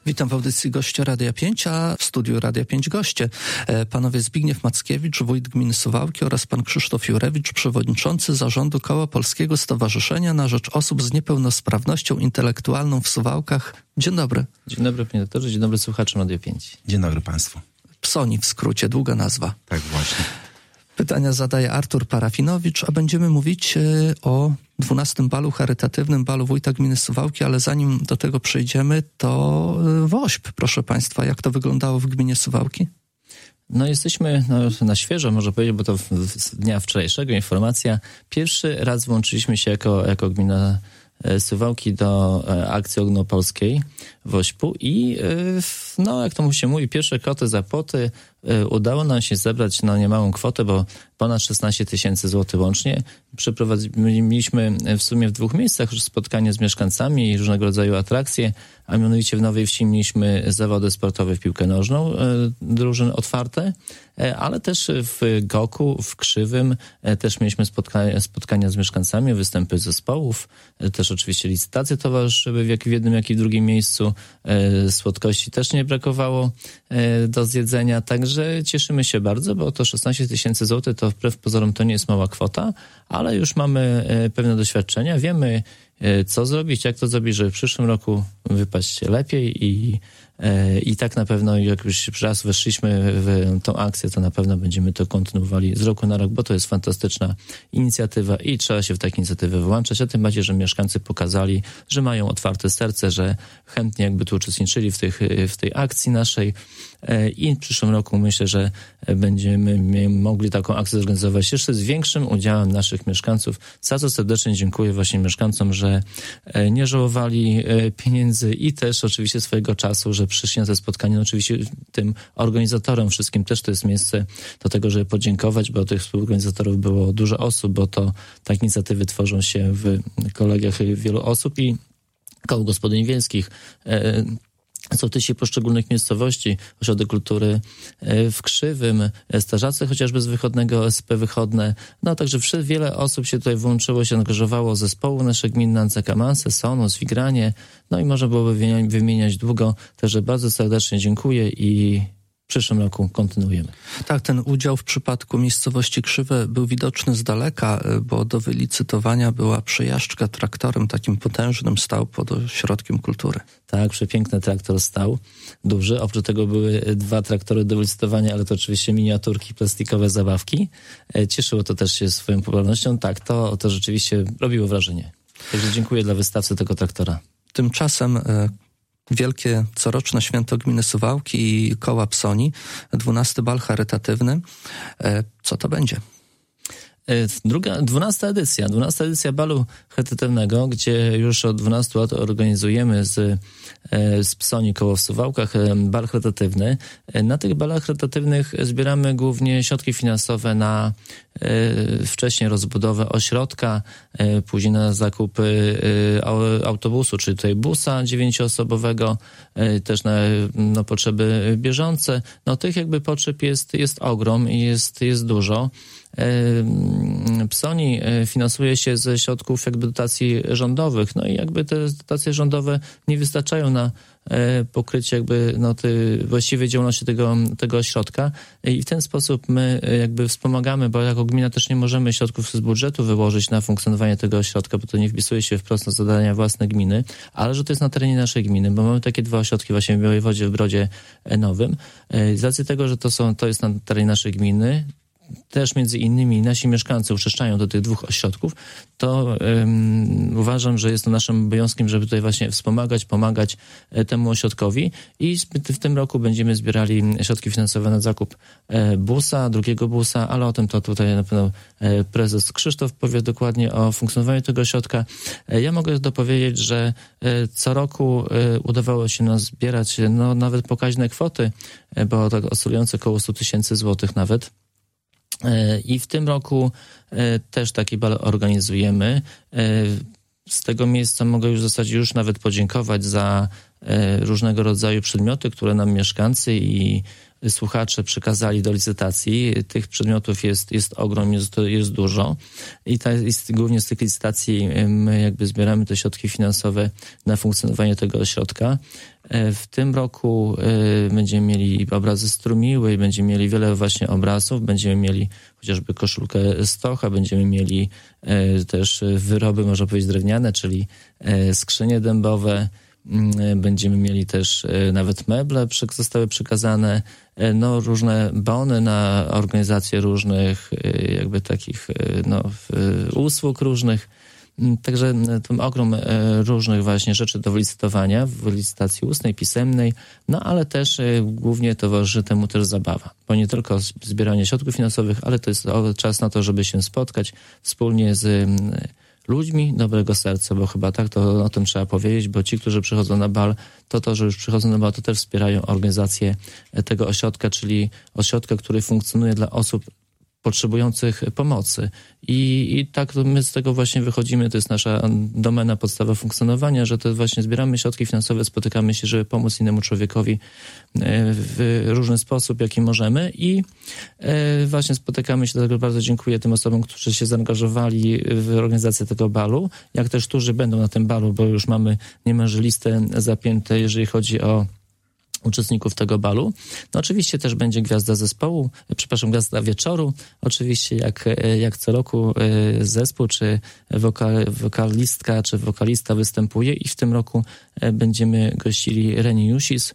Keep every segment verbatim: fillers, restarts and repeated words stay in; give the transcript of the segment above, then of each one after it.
Witam w audycji goście Radia pięć, a w studiu Radia pięć goście panowie Zbigniew Mackiewicz, wójt gminy Suwałki oraz pan Krzysztof Jurewicz, przewodniczący zarządu Koła Polskiego Stowarzyszenia na rzecz Osób z Niepełnosprawnością Intelektualną w Suwałkach. Dzień dobry. Dzień dobry panie doktorze, dzień dobry słuchaczom Radia pięć. Dzień dobry państwu. Psoni w skrócie, długa nazwa. Tak właśnie. Pytania zadaje Artur Parafinowicz, a będziemy mówić y, o dwunastym balu charytatywnym, balu wójta gminy Suwałki, ale zanim do tego przejdziemy, to y, WOŚP, proszę państwa, jak to wyglądało w gminie Suwałki? No jesteśmy no, na świeżo, może powiedzieć, bo to z dnia wczorajszego informacja. Pierwszy raz włączyliśmy się jako, jako gmina Suwałki do akcji ogólnopolskiej WOŚP-u i no jak to się mówi, pierwsze koty za płoty. Udało nam się zebrać no niemałą kwotę, bo ponad szesnaście tysięcy złotych łącznie. Przeprowadziliśmy w sumie w dwóch miejscach już spotkanie z mieszkańcami i różnego rodzaju atrakcje, a mianowicie w Nowej Wsi mieliśmy zawody sportowe w piłkę nożną, drużyny otwarte, ale też w Goku, w Krzywym też mieliśmy spotkania, spotkania z mieszkańcami, występy zespołów, też oczywiście licytacje towarzyszyły w, jak w jednym, jak i w drugim miejscu. Słodkości też nie brakowało do zjedzenia, także cieszymy się bardzo, bo to szesnaście tysięcy złotych to wbrew pozorom to nie jest mała kwota, ale już mamy pewne doświadczenia, wiemy co zrobić, jak to zrobić, żeby w przyszłym roku wypaść lepiej i, i tak na pewno jak już raz weszliśmy w tą akcję, to na pewno będziemy to kontynuowali z roku na rok, bo to jest fantastyczna inicjatywa i trzeba się w takie inicjatywy włączać, a tym bardziej, że mieszkańcy pokazali, że mają otwarte serce, że chętnie jakby tu uczestniczyli w, tych, w tej akcji naszej i w przyszłym roku myślę, że będziemy mogli taką akcję zorganizować jeszcze z większym udziałem naszych mieszkańców, za co serdecznie dziękuję właśnie mieszkańcom, że nie żałowali pieniędzy i też oczywiście swojego czasu, że przyszli na te spotkanie. No oczywiście tym organizatorom wszystkim też to jest miejsce do tego, żeby podziękować, bo tych współorganizatorów było dużo osób, bo to takie inicjatywy tworzą się w kolegiach wielu osób i koło gospodyń wiejskich. Sołtysi poszczególnych miejscowości, Ośrodek Kultury w Krzywym, strażacy chociażby z Wychodnego, S P Wychodne. No także wiele osób się tutaj włączyło, się angażowało zespołu nasze gminne, Kamanse, Sonus, Wigranie. No i można byłoby wymieniać długo. Także bardzo serdecznie dziękuję i w przyszłym roku kontynuujemy. Tak, ten udział w przypadku miejscowości Krzywe był widoczny z daleka, bo do wylicytowania była przejażdżka traktorem takim potężnym, stał pod Ośrodkiem Kultury. Tak, przepiękny traktor stał, duży. Oprócz tego były dwa traktory do wylicytowania, ale to oczywiście miniaturki, plastikowe zabawki. Cieszyło to też się swoją popularnością. Tak, to, to rzeczywiście robiło wrażenie. Także dziękuję dla wystawcy tego traktora. Tymczasem wielkie coroczne święto gminy Suwałki i koła Psoni, dwunasty bal charytatywny. Co to będzie? Druga, dwunasta edycja, dwunasta edycja balu charytatywnego, gdzie już od dwunastu lat organizujemy z, z Psoni koło w Suwałkach bal charytatywny. Na tych balach charytatywnych zbieramy głównie środki finansowe na e, wcześniej rozbudowę ośrodka, e, później na zakup e, autobusu, czyli tutaj busa dziewięcioosobowego, e, też na no, potrzeby bieżące. No tych jakby potrzeb jest, jest ogrom i jest, jest dużo. Psoni finansuje się ze środków jakby dotacji rządowych, no i jakby te dotacje rządowe nie wystarczają na pokrycie jakby no tej właściwej działalności tego, tego ośrodka i w ten sposób my jakby wspomagamy, bo jako gmina też nie możemy środków z budżetu wyłożyć na funkcjonowanie tego ośrodka, bo to nie wpisuje się wprost na zadania własne gminy, ale że to jest na terenie naszej gminy, bo mamy takie dwa ośrodki właśnie w Białej Wodzie, w Brodzie Nowym. Z racji tego, że to są, to jest na terenie naszej gminy, też między innymi nasi mieszkańcy uczęszczają do tych dwóch ośrodków, to um, uważam, że jest to naszym obowiązkiem, żeby tutaj właśnie wspomagać, pomagać e, temu ośrodkowi i w tym roku będziemy zbierali środki finansowe na zakup e, busa, drugiego busa, ale o tym to tutaj na pewno e, prezes Krzysztof powie dokładnie o funkcjonowaniu tego ośrodka. E, ja mogę dopowiedzieć, że e, co roku e, udawało się nam zbierać no, nawet pokaźne kwoty, e, bo tak oscylujące około sto tysięcy złotych nawet. I w tym roku też taki bal organizujemy. Z tego miejsca mogę już w zasadzie już nawet podziękować za różnego rodzaju przedmioty, które nam mieszkańcy i słuchacze przekazali do licytacji. Tych przedmiotów jest, jest ogrom, jest, jest dużo i ta, jest, głównie z tych licytacji my jakby zbieramy te środki finansowe na funkcjonowanie tego ośrodka. W tym roku będziemy mieli obrazy strumiły, będziemy mieli wiele właśnie obrazów, będziemy mieli chociażby koszulkę Stocha, będziemy mieli też wyroby, można powiedzieć, drewniane, czyli skrzynie dębowe. Będziemy mieli też nawet meble zostały przekazane, no różne bony na organizację różnych jakby takich no usług różnych. Także ten ogrom różnych właśnie rzeczy do wylicytowania w licytacji ustnej, pisemnej, no ale też głównie towarzyszy temu też zabawa. Bo nie tylko zbieranie środków finansowych, ale to jest czas na to, żeby się spotkać wspólnie z ludźmi dobrego serca, bo chyba tak to o tym trzeba powiedzieć, bo ci, którzy przychodzą na bal, to to, że już przychodzą na bal, to też wspierają organizację tego ośrodka, czyli ośrodka, który funkcjonuje dla osób potrzebujących pomocy. I, I tak my z tego właśnie wychodzimy, to jest nasza domena, podstawa funkcjonowania, że to właśnie zbieramy środki finansowe, spotykamy się, żeby pomóc innemu człowiekowi w różny sposób, jaki możemy i właśnie spotykamy się, dlatego bardzo dziękuję tym osobom, którzy się zaangażowali w organizację tego balu, jak też którzy będą na tym balu, bo już mamy niemalże listę zapięte, jeżeli chodzi o uczestników tego balu. No oczywiście też będzie gwiazda zespołu, przepraszam, gwiazda wieczoru. Oczywiście jak, jak co roku zespół, czy wokal, wokalistka, czy wokalista występuje i w tym roku będziemy gościli Reni Jusis.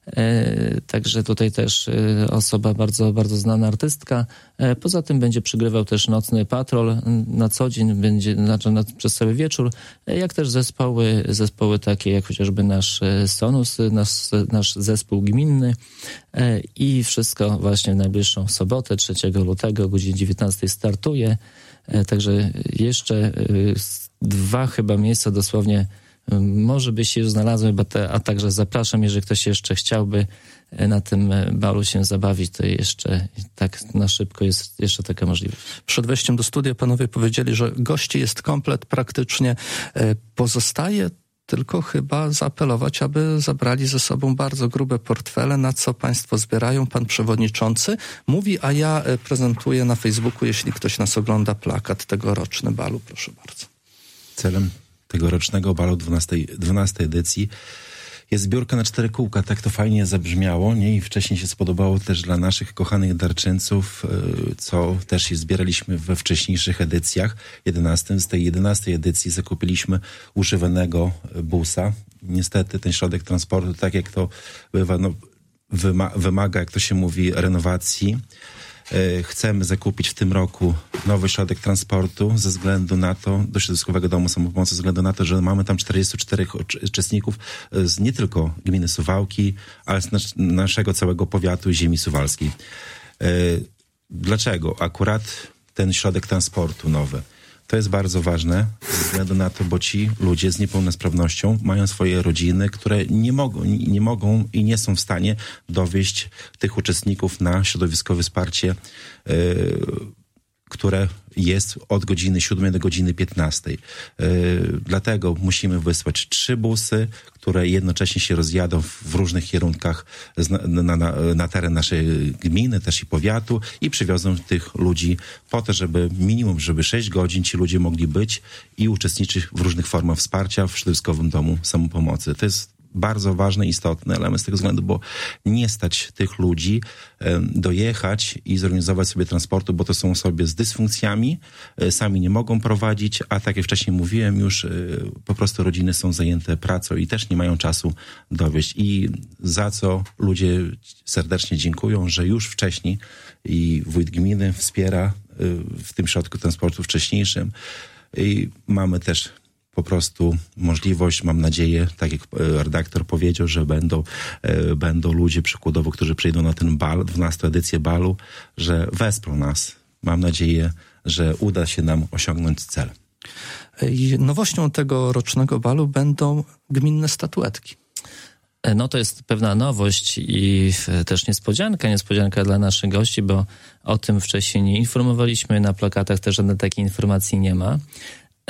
Także tutaj też osoba bardzo, bardzo znana artystka. Poza tym będzie przygrywał też Nocny Patrol na co dzień, będzie znaczy na, przez cały wieczór, jak też zespoły, zespoły takie jak chociażby nasz Sonus, nasz, nasz zespół gminny i wszystko właśnie w najbliższą sobotę, trzeciego lutego o godzinie dziewiętnastej startuje. Także jeszcze dwa chyba miejsca dosłownie może by się już znalazły, a także zapraszam, jeżeli ktoś jeszcze chciałby na tym balu się zabawić, to jeszcze tak na szybko jest jeszcze taka możliwość. Przed wejściem do studia panowie powiedzieli, że gości jest komplet praktycznie. Pozostaje tylko chyba zaapelować, aby zabrali ze sobą bardzo grube portfele, na co państwo zbierają. Pan przewodniczący mówi, a ja prezentuję na Facebooku, jeśli ktoś nas ogląda, plakat tegoroczny balu. Proszę bardzo. Celem tegorocznego balu dwunastej, dwunastej edycji jest zbiórka na cztery kółka. Tak to fajnie zabrzmiało, nie? I wcześniej się spodobało też dla naszych kochanych darczyńców, co też zbieraliśmy we wcześniejszych edycjach. jedenastym Z tej jedenastej edycji zakupiliśmy używanego busa. Niestety ten środek transportu, tak jak to bywa, no, wyma- wymaga, jak to się mówi, renowacji. Chcemy zakupić w tym roku nowy środek transportu ze względu na to, do Środowiskowego Domu Samopomocy, ze względu na to, że mamy tam czterdziestu czterech uczestników z nie tylko gminy Suwałki, ale z nas, naszego całego powiatu ziemi suwalskiej. Dlaczego akurat ten środek transportu nowy? To jest bardzo ważne ze względu na to, bo ci ludzie z niepełnosprawnością mają swoje rodziny, które nie mogą, nie mogą i nie są w stanie dowieść tych uczestników na środowiskowe wsparcie, yy, które jest od godziny siódmej do godziny piętnastej. Yy, dlatego musimy wysłać trzy busy, które jednocześnie się rozjadą w różnych kierunkach na, na, na, na teren naszej gminy, też i powiatu i przywiozą tych ludzi po to, żeby minimum, żeby sześć godzin ci ludzie mogli być i uczestniczyć w różnych formach wsparcia w Środowiskowym Domu Samopomocy. To jest bardzo ważny, istotny element z tego względu, bo nie stać tych ludzi e, dojechać i zorganizować sobie transportu, bo to są osoby z dysfunkcjami, e, sami nie mogą prowadzić, a tak jak wcześniej mówiłem już, e, po prostu rodziny są zajęte pracą i też nie mają czasu dowieść. I za co ludzie serdecznie dziękują, że już wcześniej i wójt gminy wspiera e, w tym środku transportu wcześniejszym i mamy też po prostu możliwość, mam nadzieję, tak jak redaktor powiedział, że będą, e, będą ludzie przykładowo, którzy przyjdą na ten bal, dwunastą edycję balu, że wesprą nas. Mam nadzieję, że uda się nam osiągnąć cel. I nowością tego rocznego balu będą gminne statuetki. No to jest pewna nowość i też niespodzianka, niespodzianka dla naszych gości, bo o tym wcześniej nie informowaliśmy, na plakatach też żadnej takiej informacji nie ma.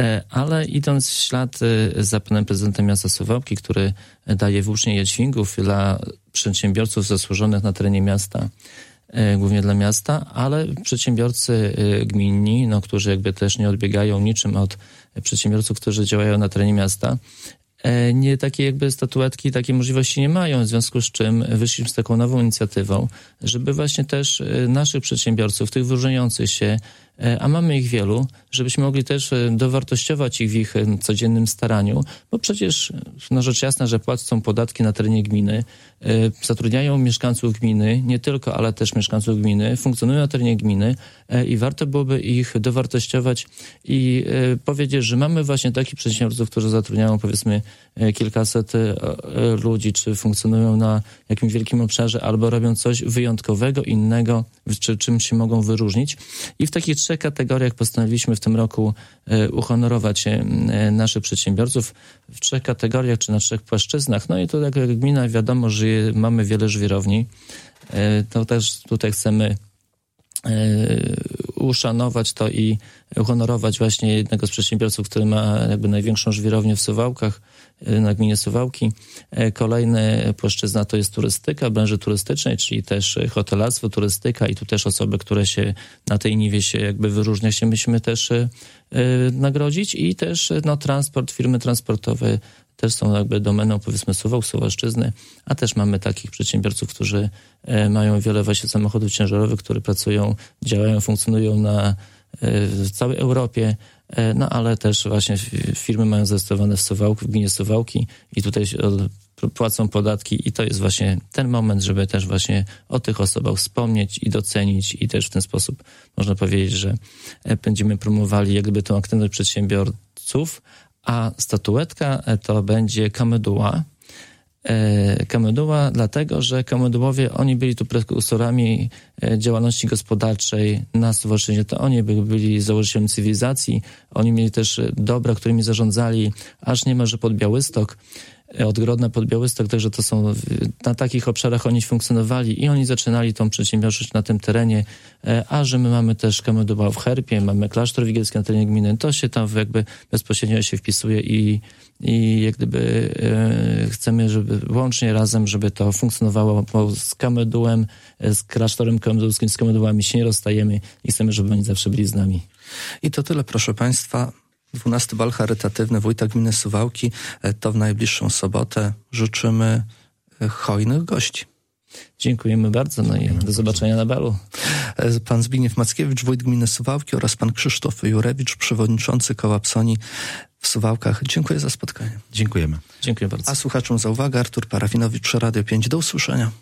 Ale idąc w ślad za panem prezydentem miasta Suwałki, który daje włócznie jadźwingów dla przedsiębiorców zasłużonych na terenie miasta, głównie dla miasta, ale przedsiębiorcy gminni, no, którzy jakby też nie odbiegają niczym od przedsiębiorców, którzy działają na terenie miasta, nie takie jakby statuetki, takie możliwości nie mają, w związku z czym wyszliśmy z taką nową inicjatywą, żeby właśnie też naszych przedsiębiorców, tych wyróżniających się, a mamy ich wielu, żebyśmy mogli też dowartościować ich w ich codziennym staraniu, bo przecież no rzecz jasna, że płacą podatki na terenie gminy, zatrudniają mieszkańców gminy, nie tylko, ale też mieszkańców gminy, funkcjonują na terenie gminy i warto byłoby ich dowartościować i powiedzieć, że mamy właśnie takich przedsiębiorców, którzy zatrudniają powiedzmy kilkaset ludzi, czy funkcjonują na jakimś wielkim obszarze, albo robią coś wyjątkowego, innego, czy czym się mogą wyróżnić. I w takich trzech kategoriach postanowiliśmy w tym roku uhonorować naszych przedsiębiorców w trzech kategoriach, czy na trzech płaszczyznach. No i to jak gmina wiadomo, że mamy wiele żwirowni. To też tutaj chcemy uszanować to i uhonorować właśnie jednego z przedsiębiorców, który ma jakby największą żwirownię w Suwałkach, na gminie Suwałki. Kolejna płaszczyzna to jest turystyka, branży turystycznej, czyli też hotelarstwo, turystyka i tu też osoby, które się na tej niwie się jakby wyróżnia, się musimy też nagrodzić i też no, transport, firmy transportowe też są jakby domeną powiedzmy Suwałk, Suwalszczyzny, a też mamy takich przedsiębiorców, którzy mają wiele właśnie samochodów ciężarowych, które pracują, działają, funkcjonują na w całej Europie, no ale też właśnie firmy mają zarejestrowane w Suwałku, w gminie Suwałki i tutaj płacą podatki i to jest właśnie ten moment, żeby też właśnie o tych osobach wspomnieć i docenić i też w ten sposób można powiedzieć, że będziemy promowali jakby tą aktywność przedsiębiorców, a statuetka to będzie kameduła. Kameduła dlatego, że kamedułowie, oni byli tu prekursorami działalności gospodarczej na Suwalszczyźnie, to oni byli założycielami cywilizacji, oni mieli też dobra, którymi zarządzali aż niemalże pod Białystok, od Grodna pod Białystok, także to są, na takich obszarach oni funkcjonowali i oni zaczynali tą przedsiębiorczość na tym terenie, a że my mamy też kameduła w Herpie, mamy klasztor wigilski na terenie gminy, to się tam jakby bezpośrednio się wpisuje i, i jak gdyby e, chcemy, żeby łącznie razem, żeby to funkcjonowało, bo z kamedułem, z klasztorem kamedulskim, z kamedułami się nie rozstajemy i chcemy, żeby oni zawsze byli z nami. I to tyle, proszę Państwa. dwunasty bal charytatywny Wójta Gminy Suwałki to w najbliższą sobotę. Życzymy hojnych gości. Dziękujemy bardzo, no i do zobaczenia na balu. Pan Zbigniew Mackiewicz, wójt gminy Suwałki oraz pan Krzysztof Jurewicz, przewodniczący koła Psoni w Suwałkach. Dziękuję za spotkanie. Dziękujemy. Dziękuję bardzo. A słuchaczom za uwagę. Artur Parafinowicz, Radio pięć. Do usłyszenia.